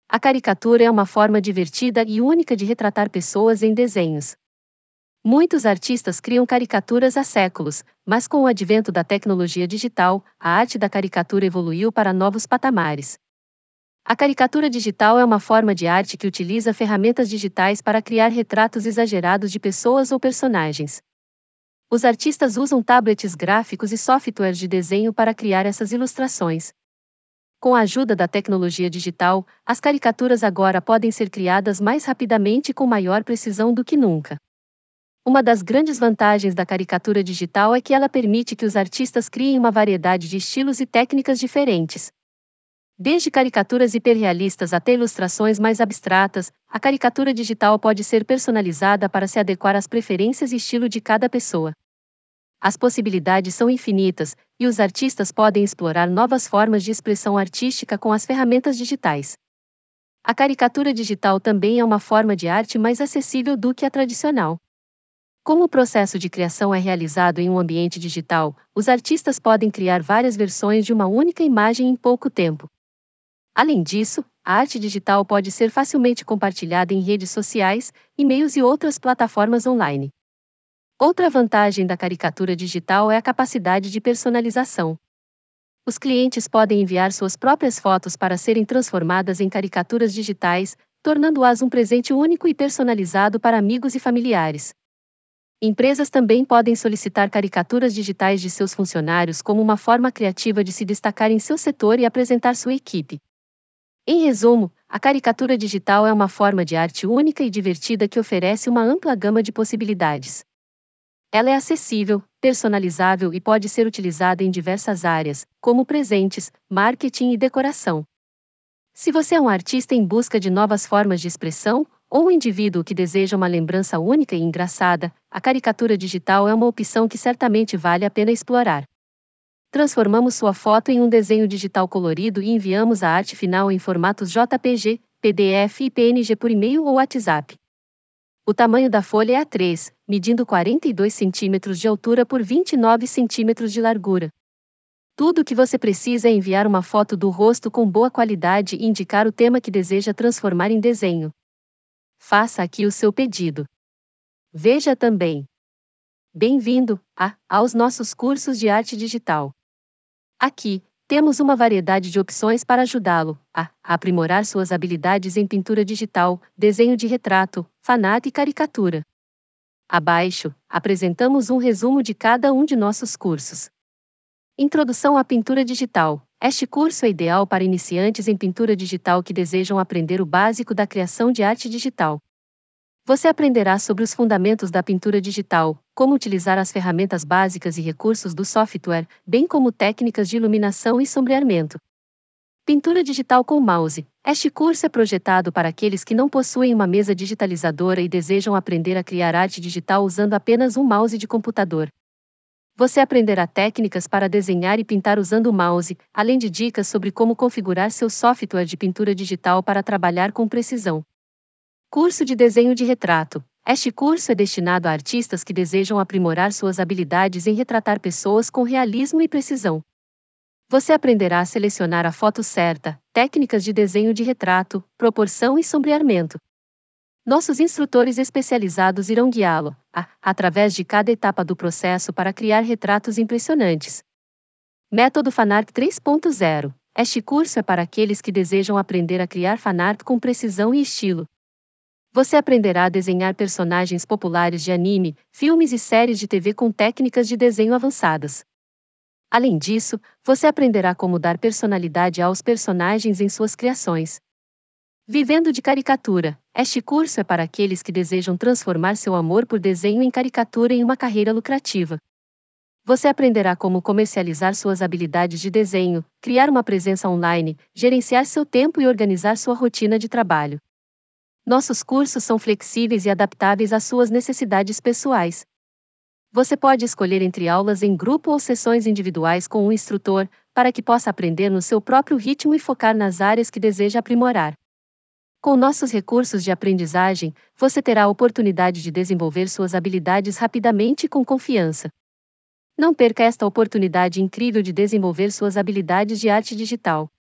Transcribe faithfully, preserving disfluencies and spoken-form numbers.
A caricatura é uma forma divertida e única de retratar pessoas em desenhos. Muitos artistas criam caricaturas há séculos, mas com o advento da tecnologia digital, a arte da caricatura evoluiu para novos patamares. A caricatura digital é uma forma de arte que utiliza ferramentas digitais para criar retratos exagerados de pessoas ou personagens. Os artistas usam tablets gráficos e softwares de desenho para criar essas ilustrações. Com a ajuda da tecnologia digital, as caricaturas agora podem ser criadas mais rapidamente e com maior precisão do que nunca. Uma das grandes vantagens da caricatura digital é que ela permite que os artistas criem uma variedade de estilos e técnicas diferentes. Desde caricaturas hiperrealistas até ilustrações mais abstratas, a caricatura digital pode ser personalizada para se adequar às preferências e estilo de cada pessoa. As possibilidades são infinitas, e os artistas podem explorar novas formas de expressão artística com as ferramentas digitais. A caricatura digital também é uma forma de arte mais acessível do que a tradicional. Como o processo de criação é realizado em um ambiente digital, os artistas podem criar várias versões de uma única imagem em pouco tempo. Além disso, a arte digital pode ser facilmente compartilhada em redes sociais, e-mails e outras plataformas online. Outra vantagem da caricatura digital é a capacidade de personalização. Os clientes podem enviar suas próprias fotos para serem transformadas em caricaturas digitais, tornando-as um presente único e personalizado para amigos e familiares. Empresas também podem solicitar caricaturas digitais de seus funcionários como uma forma criativa de se destacar em seu setor e apresentar sua equipe. Em resumo, a caricatura digital é uma forma de arte única e divertida que oferece uma ampla gama de possibilidades. Ela é acessível, personalizável e pode ser utilizada em diversas áreas, como presentes, marketing e decoração. Se você é um artista em busca de novas formas de expressão, ou um indivíduo que deseja uma lembrança única e engraçada, a caricatura digital é uma opção que certamente vale a pena explorar. Transformamos sua foto em um desenho digital colorido e enviamos a arte final em formatos J P G, P D F e P N G por e-mail ou WhatsApp. O tamanho da folha é A três, medindo quarenta e dois centímetros de altura por vinte e nove centímetros de largura. Tudo o que você precisa é enviar uma foto do rosto com boa qualidade e indicar o tema que deseja transformar em desenho. Faça aqui o seu pedido. Veja também. Bem-vindo a, aos nossos cursos de arte digital. Aqui, temos uma variedade de opções para ajudá-lo a, a aprimorar suas habilidades em pintura digital, desenho de retrato, fanart e caricatura. Abaixo, apresentamos um resumo de cada um de nossos cursos. Introdução à pintura digital. Este curso é ideal para iniciantes em pintura digital que desejam aprender o básico da criação de arte digital. Você aprenderá sobre os fundamentos da pintura digital, como utilizar as ferramentas básicas e recursos do software, bem como técnicas de iluminação e sombreamento. Pintura digital com mouse. Este curso é projetado para aqueles que não possuem uma mesa digitalizadora e desejam aprender a criar arte digital usando apenas um mouse de computador. Você aprenderá técnicas para desenhar e pintar usando o mouse, além de dicas sobre como configurar seu software de pintura digital para trabalhar com precisão. Curso de desenho de retrato. Este curso é destinado a artistas que desejam aprimorar suas habilidades em retratar pessoas com realismo e precisão. Você aprenderá a selecionar a foto certa, técnicas de desenho de retrato, proporção e sombreamento. Nossos instrutores especializados irão guiá-lo, a, através de cada etapa do processo para criar retratos impressionantes. Método Fanart três ponto zero. Este curso é para aqueles que desejam aprender a criar fanart com precisão e estilo. Você aprenderá a desenhar personagens populares de anime, filmes e séries de T V com técnicas de desenho avançadas. Além disso, você aprenderá como dar personalidade aos personagens em suas criações. Vivendo de caricatura. Este curso é para aqueles que desejam transformar seu amor por desenho em caricatura em uma carreira lucrativa. Você aprenderá como comercializar suas habilidades de desenho, criar uma presença online, gerenciar seu tempo e organizar sua rotina de trabalho. Nossos cursos são flexíveis e adaptáveis às suas necessidades pessoais. Você pode escolher entre aulas em grupo ou sessões individuais com um instrutor, para que possa aprender no seu próprio ritmo e focar nas áreas que deseja aprimorar. Com nossos recursos de aprendizagem, você terá a oportunidade de desenvolver suas habilidades rapidamente e com confiança. Não perca esta oportunidade incrível de desenvolver suas habilidades de arte digital.